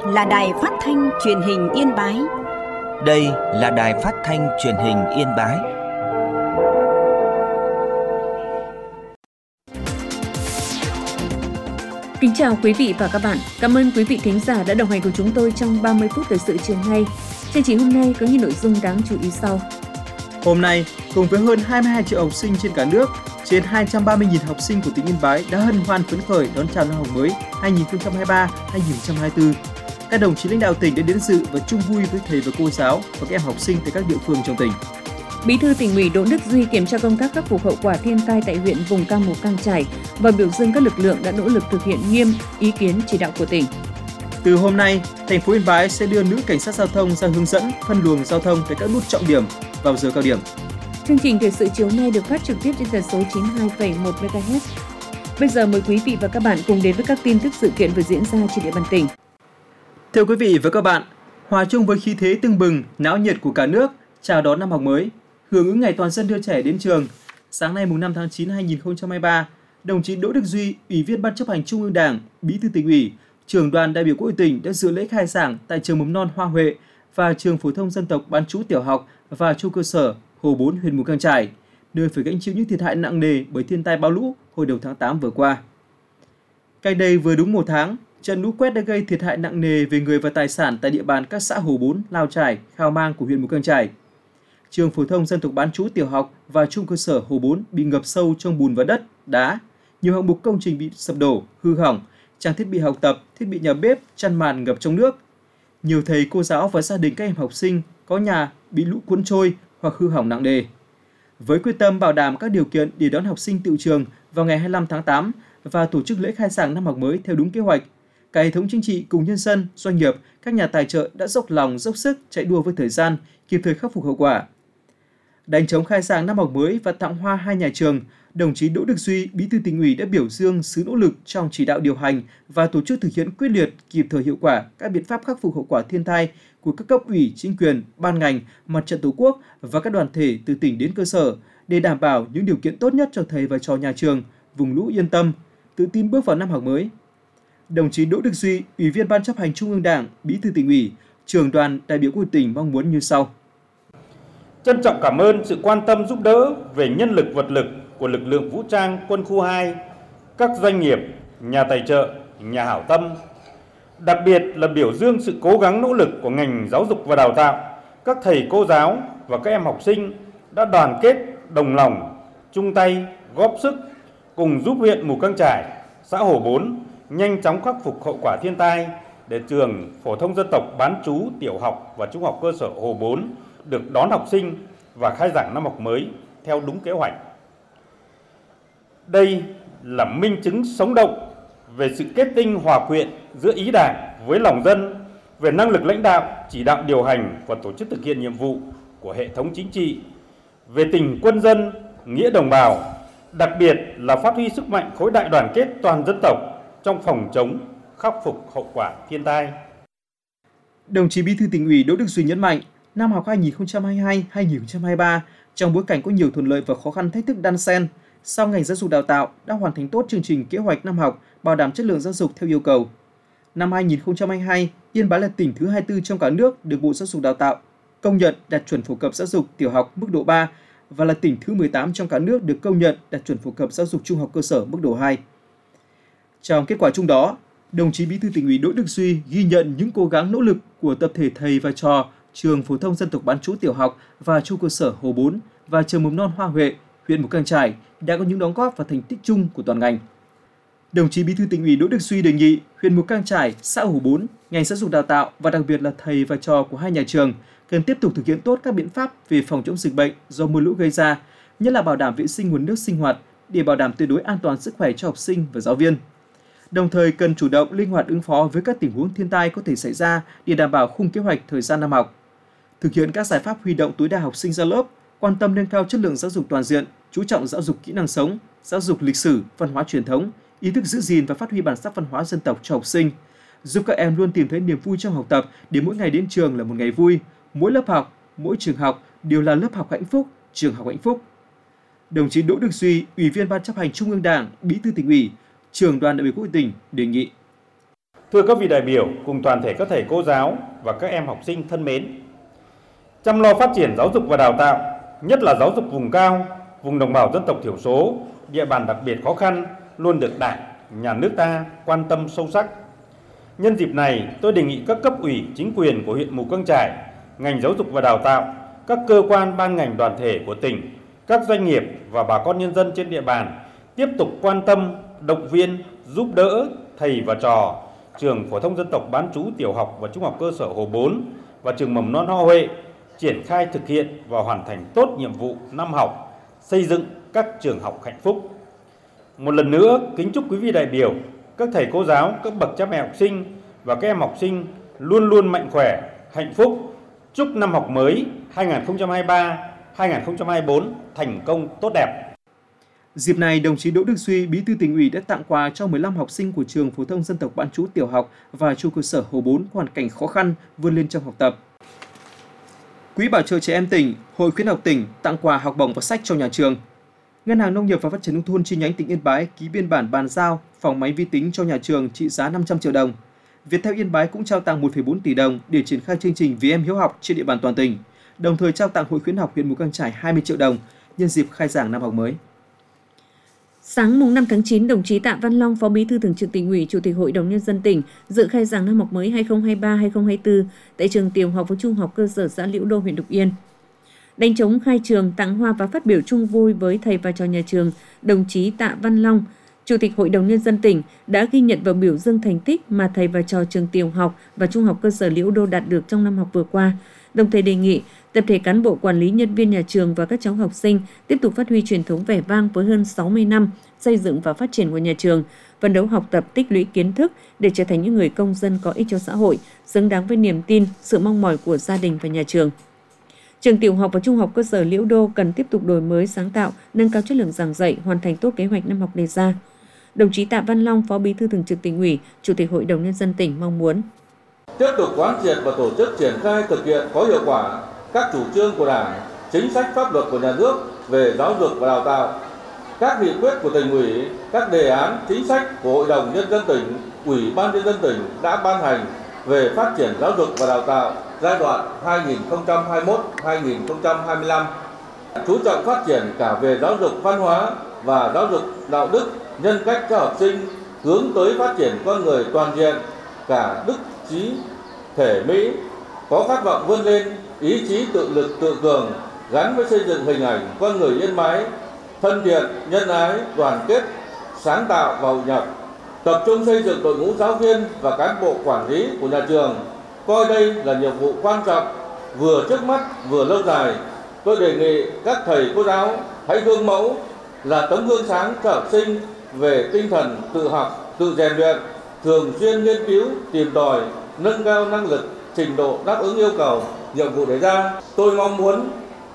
là Đài Phát thanh Truyền hình Yên Bái. Đây là Đài Phát thanh Truyền hình Yên Bái. Kính chào quý vị và các bạn. Cảm ơn quý vị thính giả đã đồng hành cùng chúng tôi trong 30 phút thời sự chiều nay. Chương trình hôm nay có những nội dung đáng chú ý sau. Hôm nay, cùng với hơn 22 triệu học sinh trên cả nước, trên 230.000 học sinh của tỉnh Yên Bái đã hân hoan phấn khởi đón chào năm học mới 2023-2024. Các đồng chí lãnh đạo tỉnh đã đến dự và chung vui với thầy và cô giáo và các em học sinh tại các địa phương trong tỉnh. Bí thư Tỉnh ủy Đỗ Đức Duy kiểm tra công tác khắc phục hậu quả thiên tai tại huyện vùng cao Mù Cang Chải và biểu dương các lực lượng đã nỗ lực thực hiện nghiêm ý kiến chỉ đạo của tỉnh. Từ hôm nay, thành phố Yên Bái sẽ đưa nữ cảnh sát giao thông ra hướng dẫn phân luồng giao thông tại các nút trọng điểm vào giờ cao điểm. Chương trình thời sự chiều nay được phát trực tiếp trên tần số 92,1 MHz. Bây giờ mời quý vị và các bạn cùng đến với các tin tức sự kiện vừa diễn ra trên địa bàn tỉnh. Thưa quý vị và các bạn, hòa chung với khí thế tưng bừng, náo nhiệt của cả nước chào đón năm học mới, hưởng ứng ngày toàn dân đưa trẻ đến trường, sáng nay mùng 5 tháng 9 2023, đồng chí Đỗ Đức Duy, Ủy viên Ban chấp hành Trung ương Đảng, Bí thư Tỉnh ủy, Trưởng đoàn đại biểu Quốc hội tỉnh đã dự lễ khai giảng tại trường mầm non Hoa Huệ và trường phổ thông dân tộc bán trú tiểu học và trung cơ sở Hồ 4 huyện Mù Cang Chải, nơi phải gánh chịu những thiệt hại nặng nề bởi thiên tai bão lũ hồi đầu tháng 8 vừa qua. Cách đây vừa đúng một tháng, trận lũ quét đã gây thiệt hại nặng nề về người và tài sản tại địa bàn các xã Hồ 4, Lao Chải, Khao Mang của huyện Mù Cang Chải. Trường phổ thông dân tộc bán trú tiểu học và trung cơ sở Hồ 4 bị ngập sâu trong bùn và đất, đá. Nhiều hạng mục công trình bị sập đổ, hư hỏng, trang thiết bị học tập, thiết bị nhà bếp, chăn màn ngập trong nước. Nhiều thầy, cô giáo và gia đình các em học sinh có nhà bị lũ cuốn trôi hoặc hư hỏng nặng nề. Với quyết tâm bảo đảm các điều kiện để đón học sinh tựu trường vào ngày 25 tháng 8 và tổ chức lễ khai giảng năm học mới theo đúng kế hoạch, cả hệ thống chính trị cùng nhân dân, doanh nghiệp, các nhà tài trợ đã dốc lòng, dốc sức chạy đua với thời gian, kịp thời khắc phục hậu quả. Đánh trống khai giảng năm học mới và tặng hoa hai nhà trường, đồng chí Đỗ Đức Duy, Bí thư Tỉnh ủy đã biểu dương sự nỗ lực trong chỉ đạo điều hành và tổ chức thực hiện quyết liệt, kịp thời hiệu quả các biện pháp khắc phục hậu quả thiên tai của các cấp ủy, chính quyền, ban ngành, mặt trận Tổ quốc và các đoàn thể từ tỉnh đến cơ sở để đảm bảo những điều kiện tốt nhất cho thầy và trò nhà trường, vùng lũ yên tâm, tự tin bước vào năm học mới. Đồng chí Đỗ Đức Duy, Ủy viên Ban chấp hành Trung ương Đảng, Bí thư Tỉnh ủy, Trưởng đoàn đại biểu Quốc hội tỉnh mong muốn như sau. Trân trọng cảm ơn sự quan tâm giúp đỡ về nhân lực vật lực của lực lượng vũ trang quân khu 2, các doanh nghiệp, nhà tài trợ, nhà hảo tâm. Đặc biệt là biểu dương sự cố gắng nỗ lực của ngành giáo dục và đào tạo, các thầy cô giáo và các em học sinh đã đoàn kết, đồng lòng, chung tay, góp sức cùng giúp huyện Mù Cang Chải, xã Hồ 4 nhanh chóng khắc phục hậu quả thiên tai để trường phổ thông dân tộc bán trú tiểu học và trung học cơ sở Hồ 4 được đón học sinh và khai giảng năm học mới theo đúng kế hoạch. Đây là minh chứng sống động về sự kết tinh hòa quyện giữa ý Đảng với lòng dân, về năng lực lãnh đạo, chỉ đạo điều hành và tổ chức thực hiện nhiệm vụ của hệ thống chính trị, về tình quân dân, nghĩa đồng bào, đặc biệt là phát huy sức mạnh khối đại đoàn kết toàn dân tộc trong phòng chống, khắc phục hậu quả thiên tai. Đồng chí Bí thư Tỉnh ủy Đỗ Đức Duy nhấn mạnh, năm học 2022-2023 trong bối cảnh có nhiều thuận lợi và khó khăn thách thức đan xen, song ngành giáo dục đào tạo đã hoàn thành tốt chương trình kế hoạch năm học, bảo đảm chất lượng giáo dục theo yêu cầu. Năm 2022, Yên Bái là tỉnh thứ 24 trong cả nước được Bộ Giáo dục Đào tạo công nhận đạt chuẩn phổ cập giáo dục tiểu học mức độ 3 và là tỉnh thứ 18 trong cả nước được công nhận đạt chuẩn phổ cập giáo dục trung học cơ sở mức độ 2. Trong kết quả chung đó, đồng chí Bí thư Tỉnh ủy Đỗ Đức Duy ghi nhận những cố gắng nỗ lực của tập thể thầy và trò trường phổ thông dân tộc bán trú tiểu học và trung cơ sở Hồ 4 và trường mầm non Hoa Huệ, huyện Mù Cang Chải đã có những đóng góp và thành tích chung của toàn ngành. Đồng chí Bí thư Tỉnh ủy Đỗ Đức Duy đề nghị huyện Mù Cang Chải, xã Hồ 4, ngành giáo dục đào tạo và đặc biệt là thầy và trò của hai nhà trường cần tiếp tục thực hiện tốt các biện pháp về phòng chống dịch bệnh do mưa lũ gây ra, nhất là bảo đảm vệ sinh nguồn nước sinh hoạt để bảo đảm tuyệt đối an toàn sức khỏe cho học sinh và giáo viên. Đồng thời cần chủ động linh hoạt ứng phó với các tình huống thiên tai có thể xảy ra để đảm bảo khung kế hoạch thời gian năm học. Thực hiện các giải pháp huy động tối đa học sinh ra lớp, quan tâm nâng cao chất lượng giáo dục toàn diện, chú trọng giáo dục kỹ năng sống, giáo dục lịch sử, văn hóa truyền thống, ý thức giữ gìn và phát huy bản sắc văn hóa dân tộc cho học sinh, giúp các em luôn tìm thấy niềm vui trong học tập để mỗi ngày đến trường là một ngày vui, mỗi lớp học, mỗi trường học đều là lớp học hạnh phúc, trường học hạnh phúc. Đồng chí Đỗ Đức Duy, Ủy viên Ban chấp hành Trung ương Đảng, Bí thư Tỉnh ủy, Trưởng đoàn đại biểu Quốc hội tỉnh đề nghị Thưa các vị đại biểu cùng toàn thể các thầy cô giáo và các em học sinh thân mến, chăm lo phát triển giáo dục và đào tạo, nhất là giáo dục vùng cao, vùng đồng bào dân tộc thiểu số, địa bàn đặc biệt khó khăn luôn được Đảng, Nhà nước ta quan tâm sâu sắc. Nhân dịp này, tôi đề nghị các cấp ủy, chính quyền của huyện Mù Cang Chải, ngành giáo dục và đào tạo, các cơ quan ban ngành đoàn thể của tỉnh, các doanh nghiệp và bà con nhân dân trên địa bàn tiếp tục quan tâm, động viên, giúp đỡ thầy và trò trường phổ thông dân tộc bán trú tiểu học và trung học cơ sở Hồ 4 và trường mầm non Ho Huệ triển khai thực hiện và hoàn thành tốt nhiệm vụ năm học, xây dựng các trường học hạnh phúc. Một lần nữa, kính chúc quý vị đại biểu, các thầy cô giáo, các bậc cha mẹ học sinh và các em học sinh luôn luôn mạnh khỏe, hạnh phúc. Chúc năm học mới 2023-2024 thành công tốt đẹp. Dịp này, đồng chí Đỗ Đức Duy, Bí thư Tỉnh ủy đã tặng quà cho 15 học sinh của trường phổ thông dân tộc bán trú tiểu học và trung cơ sở Hồ 4 hoàn cảnh khó khăn vươn lên trong học tập. Quỹ bảo trợ trẻ em tỉnh, Hội khuyến học tỉnh tặng quà học bổng và sách cho nhà trường. Ngân hàng Nông nghiệp và Phát triển nông thôn chi nhánh tỉnh Yên Bái ký biên bản bàn giao phòng máy vi tính cho nhà trường trị giá 500 triệu đồng. Viettel Yên Bái cũng trao tặng 1,4 tỷ đồng để triển khai chương trình Vì em hiếu học trên địa bàn toàn tỉnh, đồng thời trao tặng Hội khuyến học huyện Mù Cang Chải 20 triệu đồng nhân dịp khai giảng năm học mới. Sáng mùng 5 tháng 9, đồng chí Tạ Văn Long, Phó Bí thư Thường trực Tỉnh ủy, Chủ tịch Hội đồng Nhân dân tỉnh dự khai giảng năm học mới 2023-2024 tại trường tiểu học và trung học cơ sở xã Liễu Đô, huyện Lục Yên. Đánh trống khai trường, tặng hoa và phát biểu chung vui với thầy và trò nhà trường, đồng chí Tạ Văn Long, Chủ tịch Hội đồng Nhân dân tỉnh đã ghi nhận và biểu dương thành tích mà thầy và trò trường tiểu học và trung học cơ sở Liễu Đô đạt được trong năm học vừa qua, đồng thời đề nghị tập thể cán bộ quản lý, nhân viên nhà trường và các cháu học sinh tiếp tục phát huy truyền thống vẻ vang với hơn 60 năm xây dựng và phát triển của nhà trường, phấn đấu học tập, tích lũy kiến thức để trở thành những người công dân có ích cho xã hội, xứng đáng với niềm tin, sự mong mỏi của gia đình và nhà trường. Trường tiểu học và trung học cơ sở Liễu Đô cần tiếp tục đổi mới, sáng tạo, nâng cao chất lượng giảng dạy, hoàn thành tốt kế hoạch năm học đề ra. Đồng chí Tạ Văn Long, Phó Bí thư Thường trực Tỉnh ủy, Chủ tịch Hội đồng Nhân dân tỉnh mong muốn tiếp tục quán triệt và tổ chức triển khai thực hiện có hiệu quả các chủ trương của Đảng, chính sách pháp luật của nhà nước về giáo dục và đào tạo, các nghị quyết của Tỉnh ủy, các đề án chính sách của Hội đồng Nhân dân tỉnh, Ủy ban Nhân dân tỉnh đã ban hành về phát triển giáo dục và đào tạo giai đoạn 2021-2025, chú trọng phát triển cả về giáo dục văn hóa và giáo dục đạo đức, nhân cách cho học sinh, hướng tới phát triển con người toàn diện, cả đức trí thể mỹ, có khát vọng vươn lên, ý chí tự lực tự cường, gắn với xây dựng hình ảnh con người Yên Bái thân thiện, nhân ái, đoàn kết, sáng tạo và hội nhập. Tập trung xây dựng đội ngũ giáo viên và cán bộ quản lý của nhà trường, coi đây là nhiệm vụ quan trọng vừa trước mắt vừa lâu dài. Tôi đề nghị các thầy cô giáo hãy gương mẫu, là tấm gương sáng cho học sinh về tinh thần tự học, tự rèn luyện, thường xuyên nghiên cứu, tìm tòi, nâng cao năng lực, trình độ đáp ứng yêu cầu, nhiệm vụ đề ra. Tôi mong muốn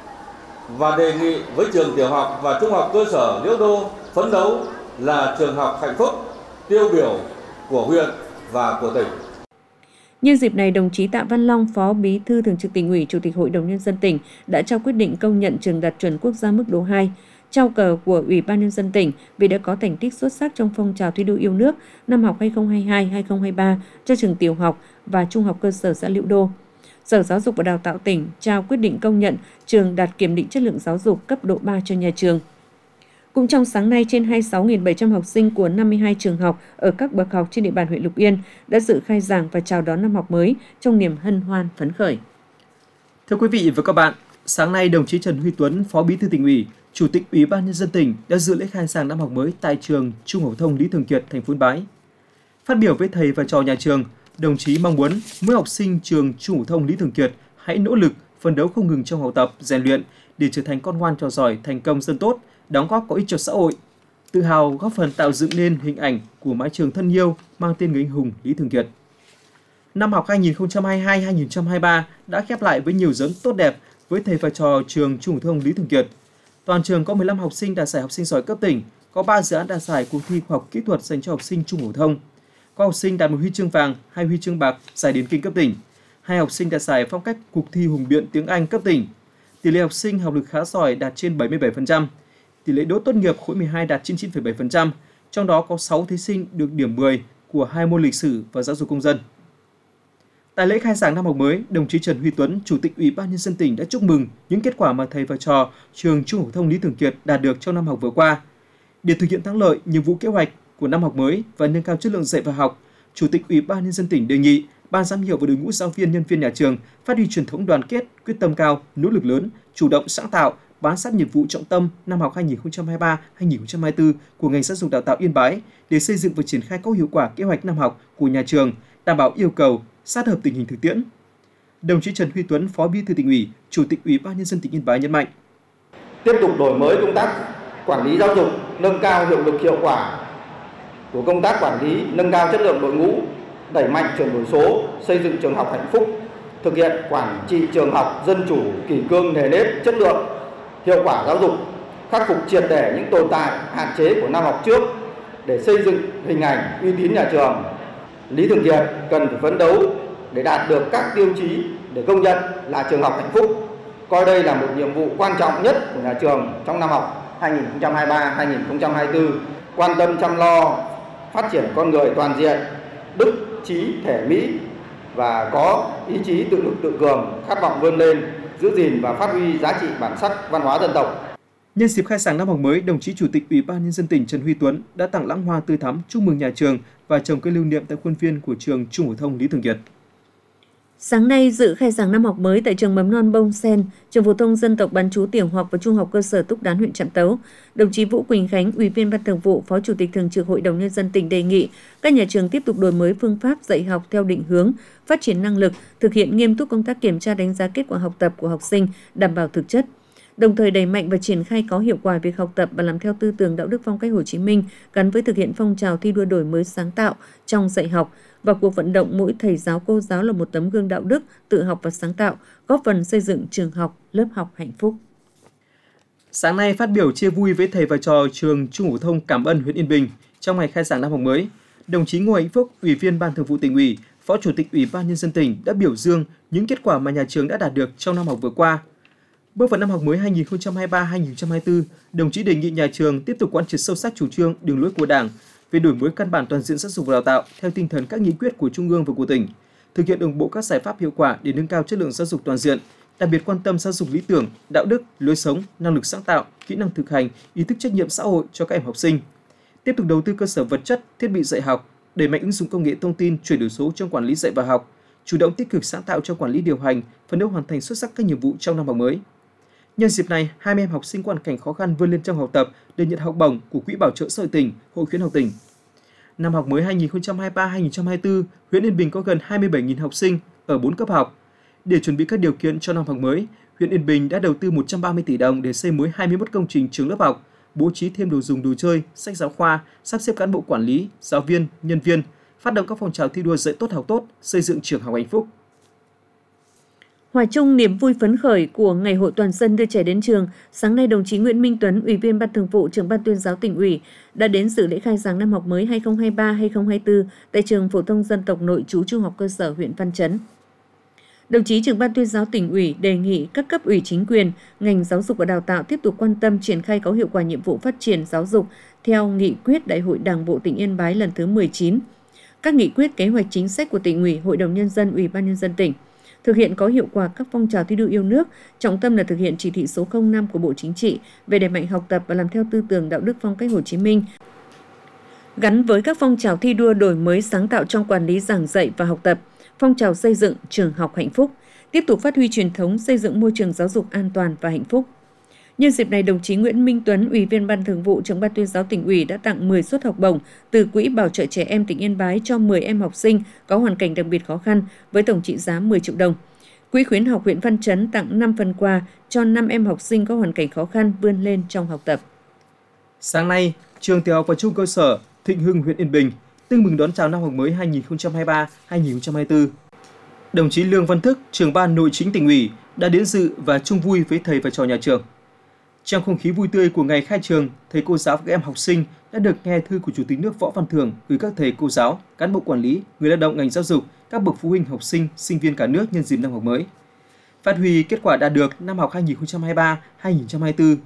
và đề nghị với trường tiểu học và trung học cơ sở Liễu Đô phấn đấu là trường học hạnh phúc, tiêu biểu của huyện và của tỉnh. Nhân dịp này, đồng chí Tạ Văn Long, Phó Bí thư Thường trực Tỉnh ủy, Chủ tịch Hội đồng Nhân dân tỉnh đã trao quyết định công nhận trường đạt chuẩn quốc gia mức độ 2, trao cờ của Ủy ban Nhân dân tỉnh vì đã có thành tích xuất sắc trong phong trào thi đua yêu nước năm học 2022-2023 cho trường tiểu học và trung học cơ sở xã Liễu Đô. Sở Giáo dục và Đào tạo tỉnh trao quyết định công nhận trường đạt kiểm định chất lượng giáo dục cấp độ 3 cho nhà trường. Cũng trong sáng nay, trên 26.700 học sinh của 52 trường học ở các bậc học trên địa bàn huyện Lục Yên đã dự khai giảng và chào đón năm học mới trong niềm hân hoan phấn khởi. Thưa quý vị và các bạn, sáng nay đồng chí Trần Huy Tuấn, Phó Bí thư Tỉnh ủy, Chủ tịch Ủy ban Nhân dân tỉnh đã dự lễ khai giảng năm học mới tại trường Trung học phổ thông Lý Thường Kiệt, thành phố Yên Bái. Phát biểu với thầy và trò nhà trường, đồng chí mong muốn mỗi học sinh trường Trung học phổ thông Lý Thường Kiệt hãy nỗ lực, phấn đấu không ngừng trong học tập, rèn luyện để trở thành con ngoan trò giỏi, thành công dân tốt, đóng góp có ích cho xã hội, tự hào góp phần tạo dựng nên hình ảnh của mái trường thân yêu mang tên người anh hùng Lý Thường Kiệt. Năm học 2022-2023 đã khép lại với nhiều dấu tốt đẹp với thầy và trò trường Trung học phổ thông Lý Thường Kiệt. Toàn trường có 15 học sinh đạt giải học sinh giỏi cấp tỉnh, có 3 dự án đạt giải cuộc thi khoa học kỹ thuật dành cho học sinh trung học phổ thông. Có học sinh đạt 1 huy chương vàng, 2 huy chương bạc giải điền kinh cấp tỉnh. 2 học sinh đạt giải phong cách cuộc thi hùng biện tiếng Anh cấp tỉnh. Tỷ lệ học sinh học lực khá giỏi đạt trên 77%. Tỷ lệ đỗ tốt nghiệp khối 12 đạt trên 9,7%, trong đó có 6 thí sinh được điểm 10 của 2 môn lịch sử và giáo dục công dân. Tại lễ khai giảng năm học mới, đồng chí Trần Huy Tuấn, Chủ tịch Ủy ban Nhân dân tỉnh đã chúc mừng những kết quả mà thầy và trò trường Trung học phổ thông Lý Thường Kiệt đạt được trong năm học vừa qua. Để thực hiện thắng lợi nhiệm vụ kế hoạch của năm học mới và nâng cao chất lượng dạy và học, Chủ tịch Ủy ban Nhân dân tỉnh đề nghị Ban giám hiệu và đội ngũ giáo viên, nhân viên nhà trường phát huy truyền thống đoàn kết, quyết tâm cao, nỗ lực lớn, chủ động sáng tạo, bám sát nhiệm vụ trọng tâm năm học 2023-2024 của ngành giáo dục đào tạo Yên Bái để xây dựng và triển khai có hiệu quả kế hoạch năm học của nhà trường, đảm bảo yêu cầu, sát hợp tình hình thực tiễn. Đồng chí Trần Huy Tuấn, Phó Bí thư Tỉnh ủy, Chủ tịch Ủy ban Nhân dân tỉnh Yên Bái nhấn mạnh: tiếp tục đổi mới công tác quản lý giáo dục, nâng cao hiệu lực hiệu quả của công tác quản lý, nâng cao chất lượng đội ngũ, đẩy mạnh chuyển đổi số, xây dựng trường học hạnh phúc, thực hiện quản trị trường học dân chủ, kỷ cương, nề nếp, chất lượng, hiệu quả giáo dục, khắc phục triệt để những tồn tại, hạn chế của năm học trước để xây dựng hình ảnh uy tín nhà trường. Lý Thường Kiệt cần phải phấn đấu để đạt được các tiêu chí để công nhận là trường học hạnh phúc, coi đây là một nhiệm vụ quan trọng nhất của nhà trường trong năm học 2023-2024, quan tâm chăm lo phát triển con người toàn diện, đức, trí, thể, mỹ và có ý chí tự lực tự cường, khát vọng vươn lên, giữ gìn và phát huy giá trị bản sắc văn hóa dân tộc. Nhân dịp khai giảng năm học mới, đồng chí Chủ tịch Ủy ban Nhân dân tỉnh Trần Huy Tuấn đã tặng lãng hoa tươi thắm chúc mừng nhà trường và trồng cây lưu niệm tại khuôn viên của trường Trung học phổ thông Lý Thường Kiệt. Sáng nay dự khai giảng năm học mới tại trường mầm non Bông Sen, trường phổ thông dân tộc bán trú tiểu học và trung học cơ sở Túc Đán, huyện Trạm Tấu, đồng chí Vũ Quỳnh Khánh, Ủy viên Ban Thường vụ, Phó Chủ tịch Thường trực Hội đồng Nhân dân tỉnh đề nghị các nhà trường tiếp tục đổi mới phương pháp dạy học theo định hướng, phát triển năng lực, thực hiện nghiêm túc công tác kiểm tra đánh giá kết quả học tập của học sinh, đảm bảo thực chất. Đồng thời đẩy mạnh và triển khai có hiệu quả việc học tập và làm theo tư tưởng đạo đức phong cách Hồ Chí Minh gắn với thực hiện phong trào thi đua đổi mới sáng tạo trong dạy học và cuộc vận động mỗi thầy giáo cô giáo là một tấm gương đạo đức, tự học và sáng tạo, góp phần xây dựng trường học, lớp học hạnh phúc. Sáng nay phát biểu chia vui với thầy và trò trường Trung học phổ thông Cảm Ân, huyện Yên Bình trong ngày khai giảng năm học mới, đồng chí Ngô Hạnh Phúc, Ủy viên Ban Thường vụ Tỉnh ủy, Phó Chủ tịch Ủy ban Nhân dân tỉnh đã biểu dương những kết quả mà nhà trường đã đạt được trong năm học vừa qua. Bước vào năm học mới 2023-2024, đồng chí đề nghị nhà trường tiếp tục quán triệt sâu sắc chủ trương, đường lối của Đảng về đổi mới căn bản toàn diện giáo dục và đào tạo theo tinh thần các nghị quyết của Trung ương và của tỉnh, thực hiện đồng bộ các giải pháp hiệu quả để nâng cao chất lượng giáo dục toàn diện, đặc biệt quan tâm giáo dục lý tưởng, đạo đức, lối sống, năng lực sáng tạo, kỹ năng thực hành, ý thức trách nhiệm xã hội cho các em học sinh. Tiếp tục đầu tư cơ sở vật chất, thiết bị dạy học, đẩy mạnh ứng dụng công nghệ thông tin, chuyển đổi số trong quản lý dạy và học, chủ động tích cực sáng tạo trong quản lý điều hành, phấn đấu hoàn thành xuất sắc các nhiệm vụ trong năm học mới. Nhân dịp này, 20 em học sinh có hoàn cảnh khó khăn vươn lên trong học tập được nhận học bổng của Quỹ Bảo trợ xã hội tỉnh, Hội khuyến học tỉnh. Năm học mới 2023-2024, huyện Yên Bình có gần 27.000 học sinh ở 4 cấp học. Để chuẩn bị các điều kiện cho năm học mới, huyện Yên Bình đã đầu tư 130 tỷ đồng để xây mới 21 công trình trường lớp học, bố trí thêm đồ dùng đồ chơi, sách giáo khoa, sắp xếp cán bộ quản lý, giáo viên, nhân viên, phát động các phong trào thi đua dạy tốt học tốt, xây dựng trường học hạnh phúc. Hòa chung niềm vui phấn khởi của Ngày hội toàn dân đưa trẻ đến trường, sáng nay đồng chí Nguyễn Minh Tuấn, Ủy viên Ban Thường vụ, Trưởng Ban Tuyên giáo Tỉnh ủy đã đến dự lễ khai giảng năm học mới 2023-2024 tại trường phổ thông dân tộc nội trú Trung học cơ sở huyện Văn Chấn. Đồng chí Trưởng Ban Tuyên giáo Tỉnh ủy đề nghị các cấp ủy chính quyền, ngành giáo dục và đào tạo tiếp tục quan tâm triển khai có hiệu quả nhiệm vụ phát triển giáo dục theo nghị quyết Đại hội Đảng bộ tỉnh Yên Bái lần thứ 19, các nghị quyết kế hoạch chính sách của Tỉnh ủy, Hội đồng Nhân dân, Ủy ban Nhân dân tỉnh. Thực hiện có hiệu quả các phong trào thi đua yêu nước, trọng tâm là thực hiện chỉ thị số 05 của Bộ Chính trị về đẩy mạnh học tập và làm theo tư tưởng đạo đức phong cách Hồ Chí Minh, gắn với các phong trào thi đua đổi mới sáng tạo trong quản lý giảng dạy và học tập, phong trào xây dựng trường học hạnh phúc, tiếp tục phát huy truyền thống xây dựng môi trường giáo dục an toàn và hạnh phúc. Nhân dịp này, đồng chí Nguyễn Minh Tuấn, Ủy viên Ban Thường vụ, Trưởng Ban Tuyên giáo Tỉnh ủy đã tặng 10 suất học bổng từ Quỹ Bảo trợ trẻ em tỉnh Yên Bái cho 10 em học sinh có hoàn cảnh đặc biệt khó khăn với tổng trị giá 10 triệu đồng. Quỹ khuyến học huyện Văn Chấn tặng 5 phần quà cho 5 em học sinh có hoàn cảnh khó khăn vươn lên trong học tập. Sáng nay, trường tiểu học và trung cơ sở Thịnh Hưng, huyện Yên Bình tưng bừng đón chào năm học mới 2023-2024. Đồng chí Lương Văn Thức, Trưởng Ban Nội chính Tỉnh ủy đã đến dự và chung vui với thầy và trò nhà trường. Trong không khí vui tươi của ngày khai trường, thầy cô giáo và các em học sinh đã được nghe thư của Chủ tịch nước Võ Văn Thưởng gửi các thầy cô giáo, cán bộ quản lý, người lao động ngành giáo dục, các bậc phụ huynh học sinh, sinh viên cả nước nhân dịp năm học mới. Phát huy kết quả đạt được năm học 2023-2024,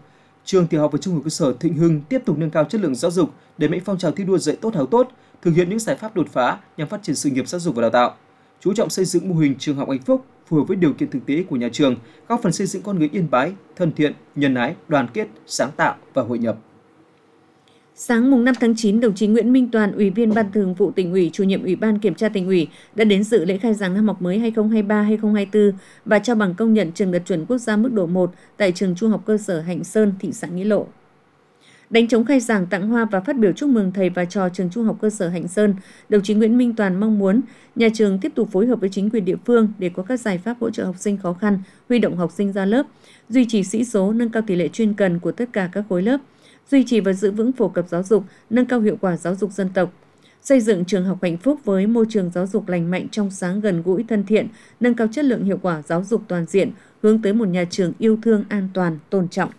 trường tiểu học và trung học cơ sở Thịnh Hưng tiếp tục nâng cao chất lượng giáo dục, đẩy mạnh phong trào thi đua dạy tốt học tốt, thực hiện những giải pháp đột phá nhằm phát triển sự nghiệp giáo dục và đào tạo, chú trọng xây dựng mô hình trường học hạnh phúc phù hợp với điều kiện thực tế của nhà trường, góp phần xây dựng con người Yên Bái thân thiện, nhân ái, đoàn kết, sáng tạo và hội nhập. Sáng mùng 5 tháng 9, đồng chí Nguyễn Minh Toàn, Ủy viên Ban Thường vụ Tỉnh ủy, Chủ nhiệm Ủy ban Kiểm tra Tỉnh ủy đã đến dự lễ khai giảng năm học mới 2023-2024 và trao bằng công nhận trường đạt chuẩn quốc gia mức độ 1 tại trường Trung học cơ sở Hạnh Sơn, thị xã Nghĩa Lộ. Đánh trống khai giảng, tặng hoa và phát biểu chúc mừng thầy và trò trường Trung học cơ sở Hạnh Sơn, đồng chí Nguyễn Minh Toàn mong muốn nhà trường tiếp tục phối hợp với chính quyền địa phương để có các giải pháp hỗ trợ học sinh khó khăn, huy động học sinh ra lớp, duy trì sĩ số, nâng cao tỷ lệ chuyên cần của tất cả các khối lớp, duy trì và giữ vững phổ cập giáo dục, nâng cao hiệu quả giáo dục dân tộc, xây dựng trường học hạnh phúc với môi trường giáo dục lành mạnh, trong sáng, gần gũi, thân thiện, nâng cao chất lượng hiệu quả giáo dục toàn diện, hướng tới một nhà trường yêu thương, an toàn, tôn trọng.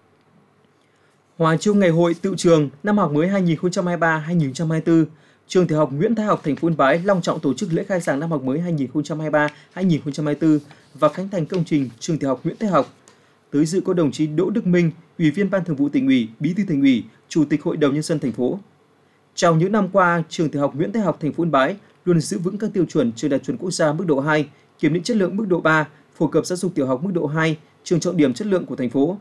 Hòa chung ngày hội tự trường năm học mới 2023-2024, trường tiểu học Nguyễn Thái Học thành phố Yên Bái long trọng tổ chức lễ khai giảng năm học mới 2023-2024 và khánh thành công trình trường tiểu học Nguyễn Thái Học. Tới dự có đồng chí Đỗ Đức Minh, Ủy viên Ban Thường vụ Tỉnh ủy, Bí thư Thành ủy, Chủ tịch Hội đồng nhân dân thành phố. Trong những năm qua, trường tiểu học Nguyễn Thái Học thành phố Yên Bái luôn giữ vững các tiêu chuẩn trường đạt chuẩn quốc gia mức độ 2, kiểm định chất lượng mức độ 3, phổ cập giáo dục tiểu học mức độ 2, trường trọng điểm chất lượng của thành phố.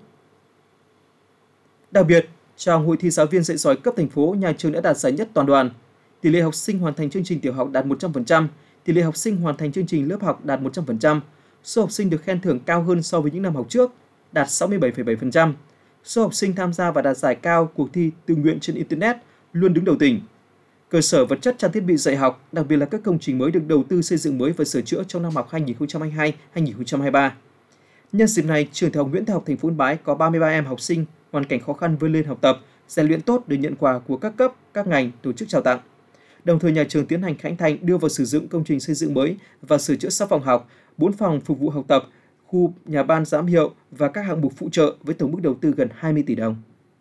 Đặc biệt, trong hội thi giáo viên dạy giỏi cấp thành phố, nhà trường đã đạt giải nhất toàn đoàn. Tỷ lệ học sinh hoàn thành chương trình tiểu học đạt 100%, tỷ lệ học sinh hoàn thành chương trình lớp học đạt 100%. Số học sinh được khen thưởng cao hơn so với những năm học trước, đạt 67,7%. Số học sinh tham gia và đạt giải cao cuộc thi tự nguyện trên Internet luôn đứng đầu tỉnh. Cơ sở vật chất, trang thiết bị dạy học, đặc biệt là các công trình mới được đầu tư xây dựng mới và sửa chữa trong năm học 2022-2023. Nhân dịp này, trường tiểu học Nguyễn Thái Học thành phố Yên Bái có 33 em học sinh hoàn cảnh khó khăn vươn lên học tập, rèn luyện tốt để nhận quà của các cấp, các ngành tổ chức trao tặng. Đồng thời nhà trường tiến hành khánh thành, đưa vào sử dụng công trình xây dựng mới và sửa chữa 6 phòng học, 4 phòng phục vụ học tập, khu nhà ban giám hiệu và các hạng mục phụ trợ với tổng mức đầu tư gần 20 tỷ đồng.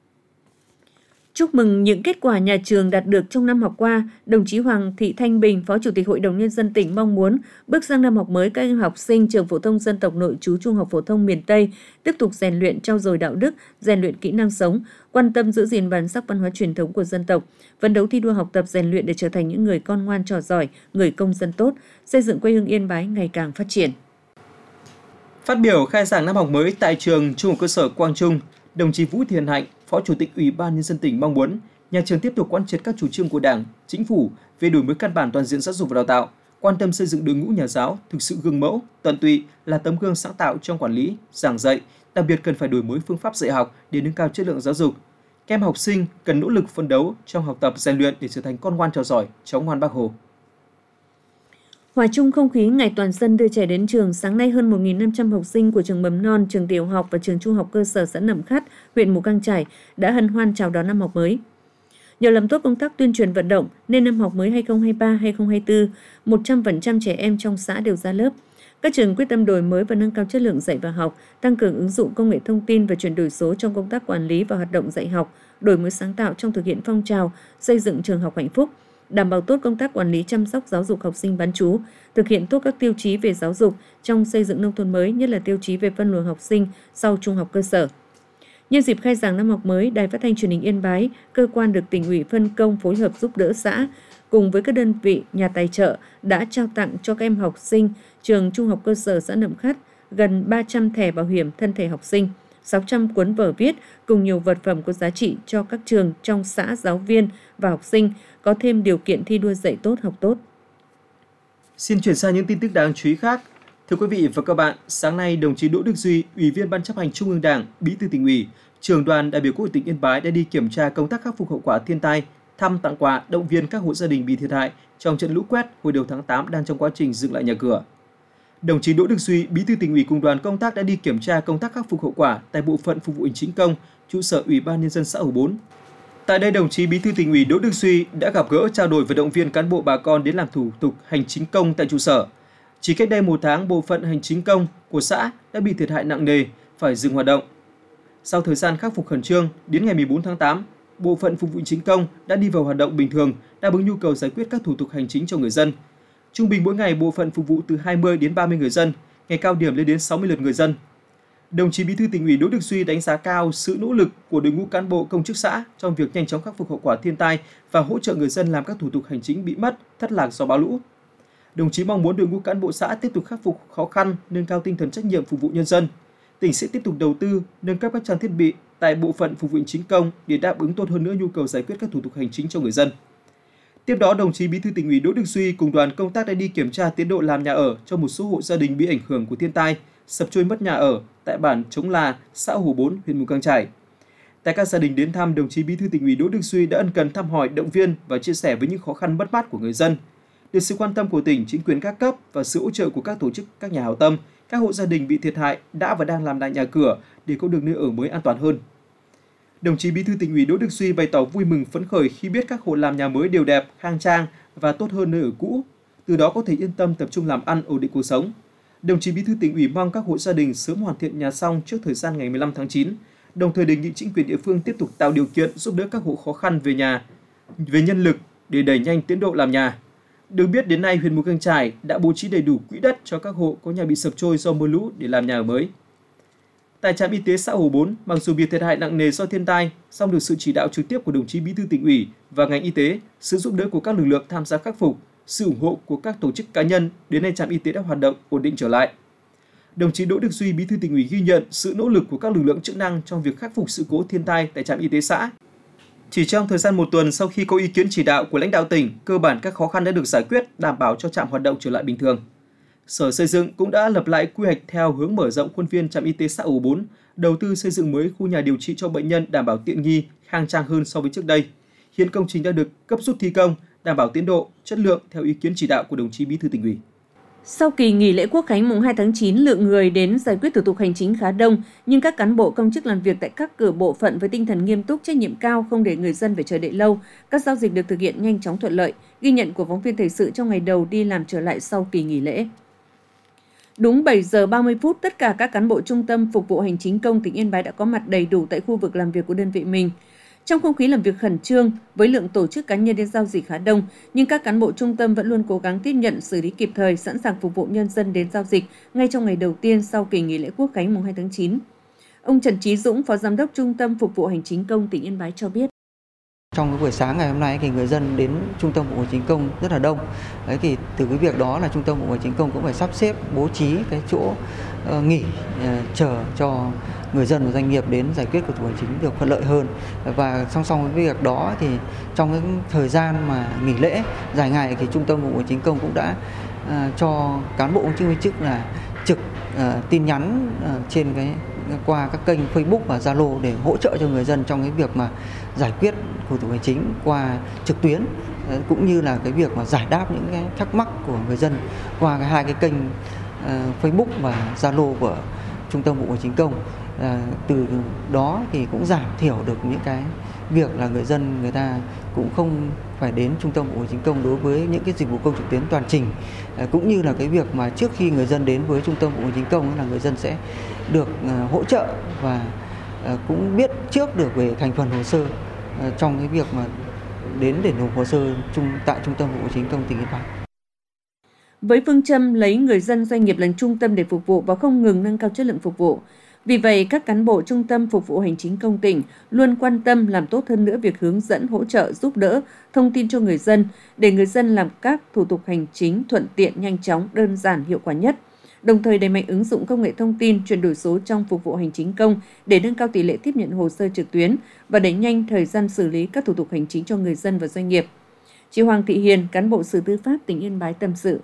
Chúc mừng những kết quả nhà trường đạt được trong năm học qua, đồng chí Hoàng Thị Thanh Bình, Phó Chủ tịch Hội đồng Nhân dân tỉnh mong muốn bước sang năm học mới, các em học sinh trường phổ thông dân tộc nội trú Trung học phổ thông miền Tây tiếp tục rèn luyện, trau dồi đạo đức, rèn luyện kỹ năng sống, quan tâm giữ gìn bản sắc văn hóa truyền thống của dân tộc, phấn đấu thi đua học tập rèn luyện để trở thành những người con ngoan trò giỏi, người công dân tốt, xây dựng quê hương Yên Bái ngày càng phát triển. Phát biểu khai giảng năm học mới tại trường Trung học cơ sở Quang Trung, đồng chí Vũ Thiện Hạnh, Phó Chủ tịch Ủy ban Nhân dân tỉnh mong muốn nhà trường tiếp tục quán triệt các chủ trương của Đảng, Chính phủ về đổi mới căn bản toàn diện giáo dục và đào tạo, quan tâm xây dựng đội ngũ nhà giáo thực sự gương mẫu, tận tụy, là tấm gương sáng tạo trong quản lý, giảng dạy, đặc biệt cần phải đổi mới phương pháp dạy học để nâng cao chất lượng giáo dục. Các em học sinh cần nỗ lực phấn đấu trong học tập rèn luyện để trở thành con ngoan trò giỏi, cháu ngoan Bác Hồ. Hòa chung không khí ngày toàn dân đưa trẻ đến trường, sáng nay hơn 1.500 học sinh của trường mầm non, trường tiểu học và trường trung học cơ sở xã Nậm Khắt, huyện Mù Cang Chải đã hân hoan chào đón năm học mới. Nhờ làm tốt công tác tuyên truyền vận động nên năm học mới 2023-2024, 100% trẻ em trong xã đều ra lớp. Các trường quyết tâm đổi mới và nâng cao chất lượng dạy và học, tăng cường ứng dụng công nghệ thông tin và chuyển đổi số trong công tác quản lý và hoạt động dạy học, đổi mới sáng tạo trong thực hiện phong trào xây dựng trường học hạnh phúc, đảm bảo tốt công tác quản lý chăm sóc giáo dục học sinh bán trú, thực hiện tốt các tiêu chí về giáo dục trong xây dựng nông thôn mới, nhất là tiêu chí về phân luồng học sinh sau trung học cơ sở. Nhân dịp khai giảng năm học mới, Đài Phát thanh Truyền hình Yên Bái, cơ quan được Tỉnh ủy phân công phối hợp giúp đỡ xã, cùng với các đơn vị nhà tài trợ đã trao tặng cho các em học sinh trường Trung học cơ sở xã Nậm Khắt gần 300 thẻ bảo hiểm thân thể học sinh, 600 cuốn vở viết cùng nhiều vật phẩm có giá trị cho các trường trong xã, giáo viên và học sinh có thêm điều kiện thi đua dạy tốt, học tốt. Xin chuyển sang những tin tức đáng chú ý khác. Thưa quý vị và các bạn, sáng nay, đồng chí Đỗ Đức Duy, Ủy viên Ban Chấp hành Trung ương Đảng, Bí thư Tỉnh ủy, Trưởng đoàn đại biểu Quốc hội tỉnh Yên Bái đã đi kiểm tra công tác khắc phục hậu quả thiên tai, thăm tặng quà, động viên các hộ gia đình bị thiệt hại trong trận lũ quét hồi đầu tháng 8 đang trong quá trình dựng lại nhà cửa. Đồng chí Đỗ Đức Duy, Bí thư Tỉnh ủy cùng đoàn công tác đã đi kiểm tra công tác khắc phục hậu quả tại bộ phận phục vụ hành chính công, trụ sở Ủy ban Nhân dân xã Hồ 4. Tại đây, đồng chí Bí thư Tỉnh ủy Đỗ Đức Duy đã gặp gỡ, trao đổi và động viên cán bộ bà con đến làm thủ tục hành chính công tại trụ sở. Chỉ cách đây 1 tháng, bộ phận hành chính công của xã đã bị thiệt hại nặng nề, phải dừng hoạt động. Sau thời gian khắc phục khẩn trương, đến ngày 14 tháng 8, bộ phận phục vụ hành chính công đã đi vào hoạt động bình thường, đáp ứng nhu cầu giải quyết các thủ tục hành chính cho người dân. Trung bình mỗi ngày, bộ phận phục vụ từ 20 đến 30 người dân, ngày cao điểm lên đến 60 lượt người dân. Đồng chí Bí thư Tỉnh ủy Đỗ Đức Duy đánh giá cao sự nỗ lực của đội ngũ cán bộ công chức xã trong việc nhanh chóng khắc phục hậu quả thiên tai và hỗ trợ người dân làm các thủ tục hành chính bị mất, thất lạc do bão lũ. Đồng chí mong muốn đội ngũ cán bộ xã tiếp tục khắc phục khó khăn, nâng cao tinh thần trách nhiệm phục vụ nhân dân. Tỉnh sẽ tiếp tục đầu tư, nâng cấp các trang thiết bị tại bộ phận phục vụ hành chính công để đáp ứng tốt hơn nữa nhu cầu giải quyết các thủ tục hành chính cho người dân. Tiếp đó, đồng chí Bí thư Tỉnh ủy Đỗ Đức Duy cùng đoàn công tác đã đi kiểm tra tiến độ làm nhà ở cho một số hộ gia đình bị ảnh hưởng của thiên tai, sập trôi mất nhà ở tại bản Trống Là, xã Hồ 4, huyện Mù Cang Chải. Tại các gia đình đến thăm, đồng chí Bí thư Tỉnh ủy Đỗ Đức Duy đã ân cần thăm hỏi, động viên và chia sẻ với những khó khăn mất mát của người dân. Được sự quan tâm của tỉnh, chính quyền các cấp và sự hỗ trợ của các tổ chức, các nhà hảo tâm, các hộ gia đình bị thiệt hại đã và đang làm lại nhà cửa để có được nơi ở mới an toàn hơn. Đồng chí Bí thư Tỉnh ủy Đỗ Đức Duy bày tỏ vui mừng phấn khởi khi biết các hộ làm nhà mới đều đẹp, khang trang và tốt hơn nơi ở cũ, từ đó có thể yên tâm tập trung làm ăn, ổn định cuộc sống. Đồng chí Bí thư Tỉnh ủy mong các hộ gia đình sớm hoàn thiện nhà xong trước thời gian ngày 15 tháng 9, đồng thời đề nghị chính quyền địa phương tiếp tục tạo điều kiện giúp đỡ các hộ khó khăn về nhà, về nhân lực để đẩy nhanh tiến độ làm nhà. Được biết đến nay, huyện Mù Cang Chải đã bố trí đầy đủ quỹ đất cho các hộ có nhà bị sập trôi do mưa lũ để làm nhà ở mới. Tại trạm y tế xã Hồ 4, mặc dù bị thiệt hại nặng nề do thiên tai, song được sự chỉ đạo trực tiếp của đồng chí Bí thư Tỉnh ủy và ngành y tế, sự giúp đỡ của các lực lượng tham gia khắc phục, sự ủng hộ của các tổ chức cá nhân, đến nay trạm y tế đã hoạt động ổn định trở lại. Đồng chí Đỗ Đức Duy, Bí thư Tỉnh ủy ghi nhận sự nỗ lực của các lực lượng chức năng trong việc khắc phục sự cố thiên tai tại trạm y tế xã. Chỉ trong thời gian một tuần sau khi có ý kiến chỉ đạo của lãnh đạo tỉnh, cơ bản các khó khăn đã được giải quyết, đảm bảo cho trạm hoạt động trở lại bình thường. Sở Xây dựng cũng đã lập lại quy hoạch theo hướng mở rộng khuôn viên trạm y tế xã Hồ 4, đầu tư xây dựng mới khu nhà điều trị cho bệnh nhân đảm bảo tiện nghi, khang trang hơn so với trước đây. Hiện công trình đã được cấp rút thi công, đảm bảo tiến độ, chất lượng theo ý kiến chỉ đạo của đồng chí Bí thư Tỉnh ủy. Sau kỳ nghỉ lễ Quốc khánh mùng 2 tháng 9, lượng người đến giải quyết thủ tục hành chính khá đông, nhưng các cán bộ công chức làm việc tại các cửa bộ phận với tinh thần nghiêm túc, trách nhiệm cao, không để người dân phải chờ đợi lâu. Các giao dịch được thực hiện nhanh chóng thuận lợi. Ghi nhận của phóng viên thời sự trong ngày đầu đi làm trở lại sau kỳ nghỉ lễ. Đúng 7 giờ 30 phút, tất cả các cán bộ trung tâm phục vụ hành chính công tỉnh Yên Bái đã có mặt đầy đủ tại khu vực làm việc của đơn vị mình. Trong không khí làm việc khẩn trương, với lượng tổ chức cá nhân đến giao dịch khá đông, nhưng các cán bộ trung tâm vẫn luôn cố gắng tiếp nhận, xử lý kịp thời, sẵn sàng phục vụ nhân dân đến giao dịch ngay trong ngày đầu tiên sau kỳ nghỉ lễ Quốc khánh mùng 2 tháng 9. Ông Trần Trí Dũng, Phó Giám đốc Trung tâm Phục vụ Hành chính công tỉnh Yên Bái cho biết. Trong cái buổi sáng ngày hôm nay thì người dân đến trung tâm phục vụ hành chính công rất là đông. Đấy thì từ cái việc đó là trung tâm phục vụ hành chính công cũng phải sắp xếp bố trí cái chỗ nghỉ chờ cho người dân và doanh nghiệp đến giải quyết thủ tục hành chính được thuận lợi hơn. Và song song với việc đó thì trong cái thời gian mà nghỉ lễ dài ngày thì trung tâm phục vụ hành chính công cũng đã cho cán bộ công chức viên chức là trực tin nhắn trên qua các kênh Facebook và Zalo để hỗ trợ cho người dân trong cái việc mà giải quyết thủ tục hành chính qua trực tuyến, cũng như là cái việc mà giải đáp những cái thắc mắc của người dân qua hai cái kênh Facebook và Zalo của trung tâm phục vụ hành chính công. Từ đó thì cũng giảm thiểu được những cái việc là người dân người ta cũng không phải đến trung tâm phục vụ hành chính công đối với những cái dịch vụ công trực tuyến toàn trình, cũng như là cái việc mà trước khi người dân đến với trung tâm phục vụ hành chính công là người dân sẽ được hỗ trợ và cũng biết trước được về thành phần hồ sơ trong cái việc mà đến để nộp hồ sơ tại trung tâm phục vụ hành chính công tỉnh Yên Bái. Với phương châm lấy người dân doanh nghiệp làm trung tâm để phục vụ và không ngừng nâng cao chất lượng phục vụ, vì vậy, các cán bộ trung tâm phục vụ hành chính công tỉnh luôn quan tâm làm tốt hơn nữa việc hướng dẫn, hỗ trợ, giúp đỡ, thông tin cho người dân để người dân làm các thủ tục hành chính thuận tiện, nhanh chóng, đơn giản, hiệu quả nhất. Đồng thời đẩy mạnh ứng dụng công nghệ thông tin, chuyển đổi số trong phục vụ hành chính công để nâng cao tỷ lệ tiếp nhận hồ sơ trực tuyến và đẩy nhanh thời gian xử lý các thủ tục hành chính cho người dân và doanh nghiệp. Chị Hoàng Thị Hiền, cán bộ Sở Tư pháp tỉnh Yên Bái tâm sự.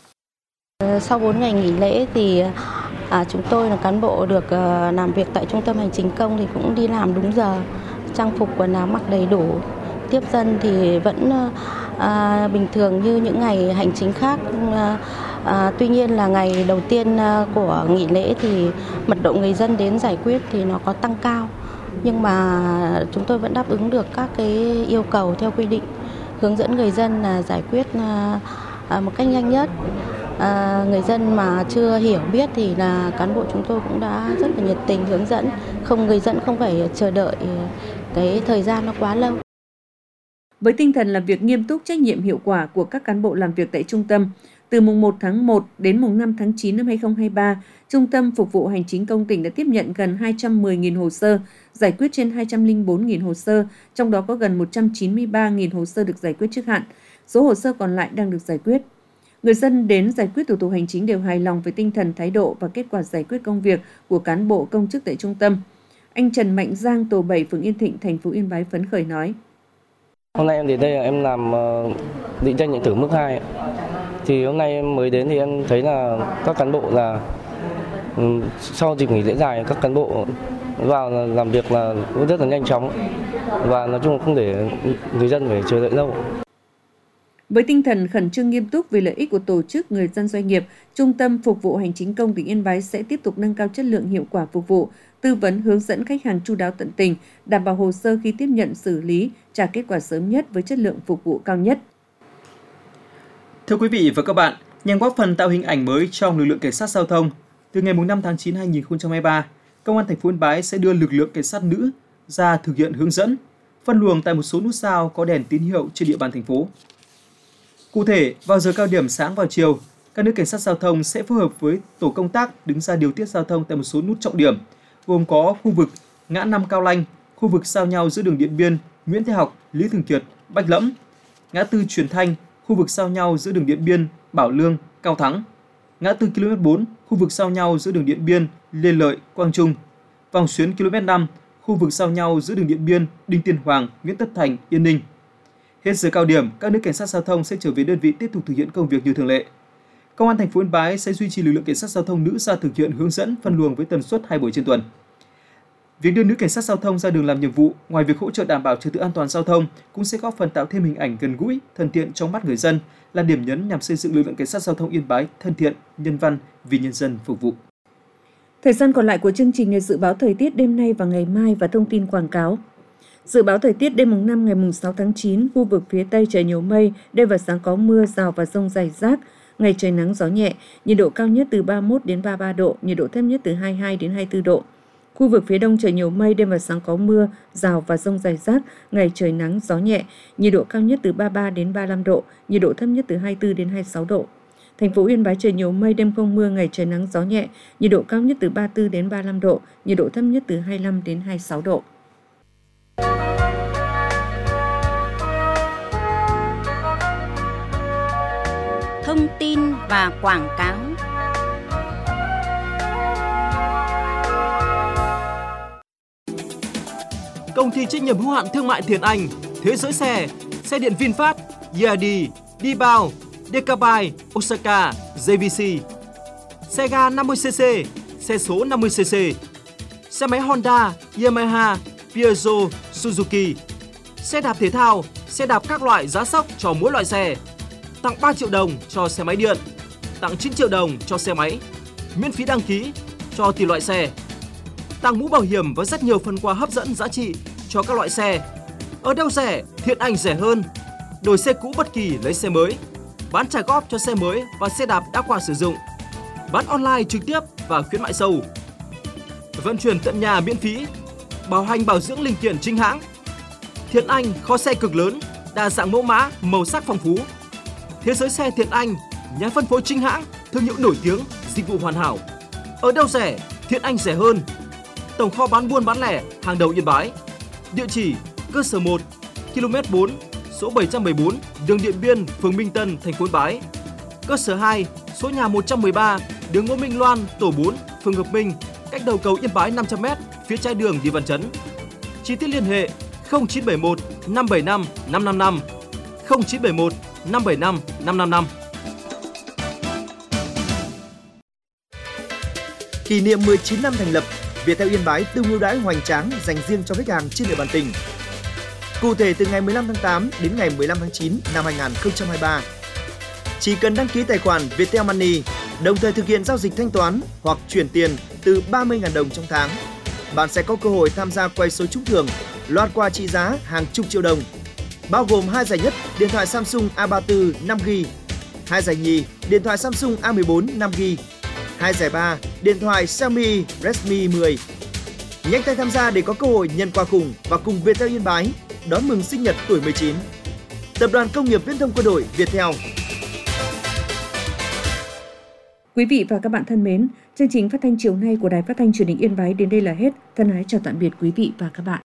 Sau 4 ngày nghỉ lễ thì chúng tôi là cán bộ được làm việc tại trung tâm hành chính công thì cũng đi làm đúng giờ, trang phục quần áo mặc đầy đủ, tiếp dân thì vẫn bình thường như những ngày hành chính khác. Tuy nhiên là ngày đầu tiên của nghỉ lễ thì mật độ người dân đến giải quyết thì nó có tăng cao, nhưng mà chúng tôi vẫn đáp ứng được các cái yêu cầu theo quy định, hướng dẫn người dân là giải quyết một cách nhanh nhất. Người dân mà chưa hiểu biết thì là cán bộ chúng tôi cũng đã rất là nhiệt tình hướng dẫn, người dân không phải chờ đợi cái thời gian nó quá lâu. Với tinh thần làm việc nghiêm túc, trách nhiệm, hiệu quả của các cán bộ làm việc tại trung tâm, Từ mùng 1 tháng 1 đến mùng 5 tháng 9 năm 2023, Trung tâm Phục vụ Hành chính công tỉnh đã tiếp nhận gần 210.000 hồ sơ, giải quyết trên 204.000 hồ sơ, trong đó có gần 193.000 hồ sơ được giải quyết trước hạn. Số hồ sơ còn lại đang được giải quyết. Người dân đến giải quyết thủ tục hành chính đều hài lòng về tinh thần, thái độ và kết quả giải quyết công việc của cán bộ công chức tại trung tâm. Anh Trần Mạnh Giang, tổ 7, phường Yên Thịnh, thành phố Yên Bái phấn khởi nói: Hôm nay em đến đây em làm định danh điện tử mức 2. Thì hôm nay em mới đến thì em thấy là các cán bộ là sau dịp nghỉ lễ dài, các cán bộ vào làm việc là cũng rất là nhanh chóng và nói chung là không để người dân phải chờ đợi lâu. Với tinh thần khẩn trương nghiêm túc vì lợi ích của tổ chức, người dân, doanh nghiệp, Trung tâm Phục vụ Hành chính công tỉnh Yên Bái sẽ tiếp tục nâng cao chất lượng, hiệu quả phục vụ, tư vấn, hướng dẫn khách hàng chu đáo tận tình, đảm bảo hồ sơ khi tiếp nhận, xử lý, trả kết quả sớm nhất với chất lượng phục vụ cao nhất. Thưa quý vị và các bạn, nhằm góp phần tạo hình ảnh mới trong lực lượng cảnh sát giao thông, từ ngày 5 tháng 9 2023, Công an thành phố Yên Bái sẽ đưa lực lượng cảnh sát nữ ra thực hiện hướng dẫn, phân luồng tại một số nút giao có đèn tín hiệu trên địa bàn thành phố. Cụ thể, vào giờ cao điểm sáng và chiều, các nữ cảnh sát giao thông sẽ phối hợp với tổ công tác đứng ra điều tiết giao thông tại một số nút trọng điểm, gồm có khu vực ngã 5 Cao Lanh, khu vực giao nhau giữa đường Điện Biên, Nguyễn Thái Học, Lý Thường Kiệt, Bách Lẫm, ngã tư Truyền Thanh, khu vực giao nhau giữa đường Điện Biên, Bảo Lương, Cao Thắng, ngã tư km 4, khu vực giao nhau giữa đường Điện Biên, Lê Lợi, Quang Trung, vòng xuyến km 5, khu vực giao nhau giữa đường Điện Biên, Đinh Tiên Hoàng, Nguyễn Tất Thành, Yên Ninh. Hết giờ cao điểm, các nữ cảnh sát giao thông sẽ trở về đơn vị tiếp tục thực hiện công việc như thường lệ. Công an thành phố Yên Bái sẽ duy trì lực lượng cảnh sát giao thông nữ ra thực hiện hướng dẫn, phân luồng với tần suất 2 buổi trên tuần. Việc đưa nữ cảnh sát giao thông ra đường làm nhiệm vụ, ngoài việc hỗ trợ đảm bảo trật tự an toàn giao thông, cũng sẽ góp phần tạo thêm hình ảnh gần gũi, thân thiện trong mắt người dân, là điểm nhấn nhằm xây dựng lực lượng cảnh sát giao thông Yên Bái thân thiện, nhân văn, vì nhân dân phục vụ. Thời gian còn lại của chương trình là dự báo thời tiết đêm nay và ngày mai và thông tin quảng cáo. Dự báo thời tiết đêm mùng 5 ngày mùng 6 tháng 9, khu vực phía Tây trời nhiều mây, đêm và sáng có mưa, rào và dông rải rác, ngày trời nắng gió nhẹ, nhiệt độ cao nhất từ 31 đến 33 độ, nhiệt độ thấp nhất từ 22 đến 24 độ. Khu vực phía Đông trời nhiều mây, đêm và sáng có mưa, rào và dông rải rác, ngày trời nắng gió nhẹ, nhiệt độ cao nhất từ 33 đến 35 độ, nhiệt độ thấp nhất từ 24 đến 26 độ. Thành phố Yên Bái trời nhiều mây, đêm không mưa, ngày trời nắng gió nhẹ, nhiệt độ cao nhất từ 34 đến 35 độ, nhiệt độ thấp nhất từ 25 đến 26 độ. Thông tin và quảng cáo. Công ty trách nhiệm hữu hạn thương mại Thiện Anh, Thế Giới Xe, Xe điện VinFast, YD, Dibao, Decabai, Osaka, JVC, xe ga 50cc, xe số 50cc, xe máy Honda, Yamaha, Peugeot, Suzuki, xe đạp thể thao, xe đạp các loại giá sốc cho mỗi loại xe, tặng 3 triệu đồng cho xe máy điện, tặng 9 triệu đồng cho xe máy, miễn phí đăng ký cho tùy loại xe, tặng mũ bảo hiểm và rất nhiều phần quà hấp dẫn giá trị cho các loại xe. Ở đâu rẻ, Thiện Anh rẻ hơn. Đổi xe cũ bất kỳ lấy xe mới, bán trả góp cho xe mới và xe đạp đã qua sử dụng, bán online trực tiếp và khuyến mại sâu, vận chuyển tận nhà miễn phí, bảo hành bảo dưỡng linh kiện chính hãng. Thiện Anh kho xe cực lớn, đa dạng mẫu mã, màu sắc phong phú. Thế Giới Xe Thiện Anh, nhà phân phối chính hãng, thương hiệu nổi tiếng, dịch vụ hoàn hảo. Ở đâu rẻ, Thiện Anh rẻ hơn. Tổng kho bán buôn bán lẻ hàng đầu Yên Bái. Địa chỉ: cơ sở 1, km 4, số 714, đường Điện Biên, phường Minh Tân, thành phố Yên Bái. Cơ sở 2, số nhà 113, đường Ngô Minh Loan, tổ 4, phường Hợp Minh, cách đầu cầu Yên Bái 500m, phía trái đường đi Văn Chấn. Chi tiết liên hệ: 0971 575 555, 0971 575 555. Kỷ niệm 19 năm thành lập, Viettel Yên Bái tung ưu đãi hoành tráng dành riêng cho khách hàng trên địa bàn tỉnh. Cụ thể từ ngày 15 tháng 8 đến ngày 15 tháng 9 năm 2023, chỉ cần đăng ký tài khoản Viettel Money, đồng thời thực hiện giao dịch thanh toán hoặc chuyển tiền từ 30.000 đồng trong tháng, bạn sẽ có cơ hội tham gia quay số trúng thưởng, loạt quà trị giá hàng chục triệu đồng, bao gồm 2 giải nhất điện thoại Samsung A34 5GB, 2 giải nhì điện thoại Samsung A14 5GB, 2 giải ba điện thoại Xiaomi Redmi 10. Nhanh tay tham gia để có cơ hội nhận quà khủng và cùng Viettel Yên Bái đón mừng sinh nhật tuổi 19. Tập đoàn Công nghiệp Viễn thông Quân đội Viettel. Quý vị và các bạn thân mến, chương trình phát thanh chiều nay của Đài Phát thanh Truyền hình Yên Bái đến đây là hết. Thân ái chào tạm biệt quý vị và các bạn.